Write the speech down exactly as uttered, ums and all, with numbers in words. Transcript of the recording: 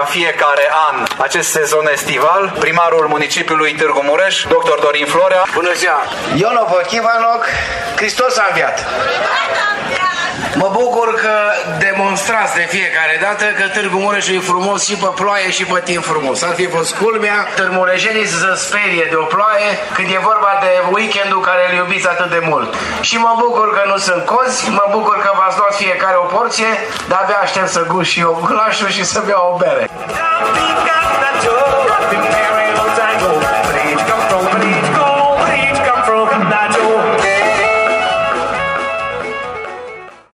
în fiecare an acest sezon estival, primarul municipiului Târgu Mureș, doctor Dorin Florea. Bună ziua! Ionov Chivanoc, Hristos a înviat! Mă bucur că demonstrați de fiecare dată că Târgu Mureșul e frumos și pe ploaie și pe timp frumos. Ar fi fost culmea târmureșenii să se sperie de o ploaie când e vorba de weekendul care îl iubiți atât de mult. Și mă bucur că nu sunt cozi, mă bucur că v-ați luat fiecare o porție, dar abia aștept să gust și eu glașul și să beau o bere.